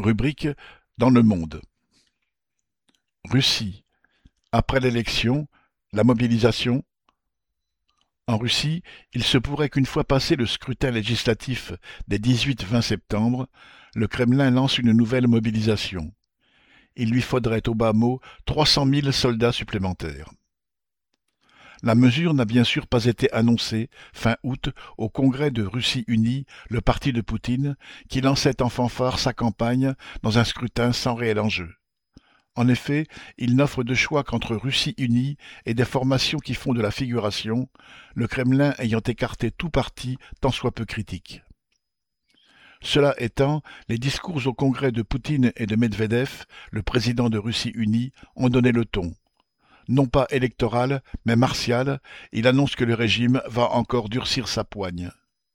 Rubrique dans le monde. Russie. Après l'élection, la mobilisation. En Russie, il se pourrait qu'une fois passé le scrutin législatif des 18-20 septembre, le Kremlin lance une nouvelle mobilisation. Il lui faudrait au bas mot 300 000 soldats supplémentaires. La mesure n'a bien sûr pas été annoncée fin août au congrès de Russie unie, le parti de Poutine, qui lançait en fanfare sa campagne dans un scrutin sans réel enjeu. En effet, il n'offre de choix qu'entre Russie unie et des formations qui font de la figuration, le Kremlin ayant écarté tout parti tant soit peu critique. Cela étant, les discours au congrès de Poutine et de Medvedev, le président de Russie unie, ont donné le ton. Non pas électoral, mais martial, il annonce que le régime va encore durcir sa poigne.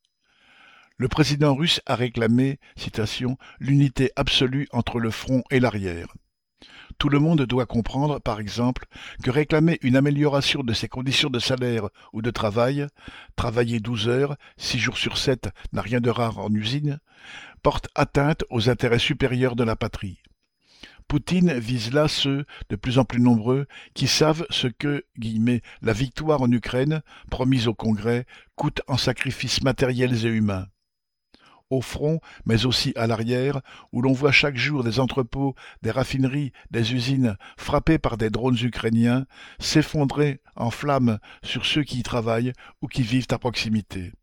Le président russe a réclamé, citation, l'unité absolue entre le front et l'arrière. Tout le monde doit comprendre, par exemple, que réclamer une amélioration de ses conditions de salaire ou de travail, travailler 12 heures, 6 jours sur 7 n'a rien de rare en usine, porte atteinte aux intérêts supérieurs de la patrie. Poutine vise là ceux, de plus en plus nombreux, qui savent ce que, guillemets, la victoire en Ukraine, promise au Congrès, coûte en sacrifices matériels et humains. Au front, mais aussi à l'arrière, où l'on voit chaque jour des entrepôts, des raffineries, des usines frappées par des drones ukrainiens, s'effondrer en flammes sur ceux qui y travaillent ou qui vivent à proximité.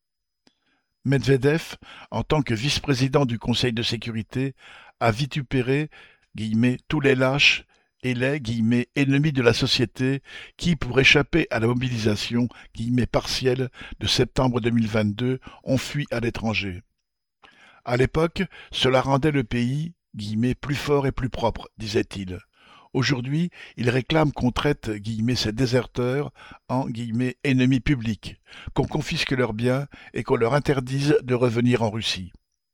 Medvedev, en tant que vice-président du Conseil de sécurité, a vitupéré guillemets, tous les lâches et les guillemets, ennemis de la société qui, pour échapper à la mobilisation guillemets, partielle de septembre 2022, ont fui à l'étranger. À l'époque, cela rendait le pays guillemets, plus fort et plus propre, disait-il. Aujourd'hui, il réclame qu'on traite guillemets, ces déserteurs en guillemets, ennemis publics, qu'on confisque leurs biens et qu'on leur interdise de revenir en Russie.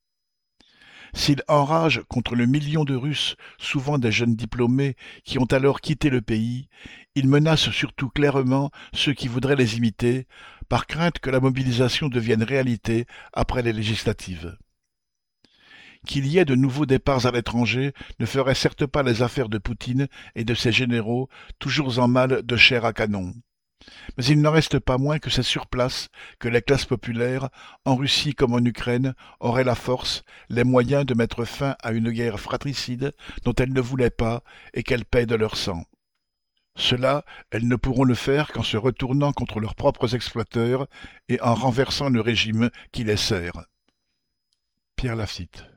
S'il enrage contre le million de Russes, souvent des jeunes diplômés, qui ont alors quitté le pays, il menace surtout clairement ceux qui voudraient les imiter, par crainte que la mobilisation devienne réalité après les législatives. Qu'il y ait de nouveaux départs à l'étranger ne ferait certes pas les affaires de Poutine et de ses généraux, toujours en mal de chair à canon. Mais il n'en reste pas moins que c'est sur place que les classes populaires, en Russie comme en Ukraine, auraient la force, les moyens de mettre fin à une guerre fratricide dont elles ne voulaient pas et qu'elles paient de leur sang. Cela, elles ne pourront le faire qu'en se retournant contre leurs propres exploiteurs et en renversant le régime qui les sert. Pierre Lafitte.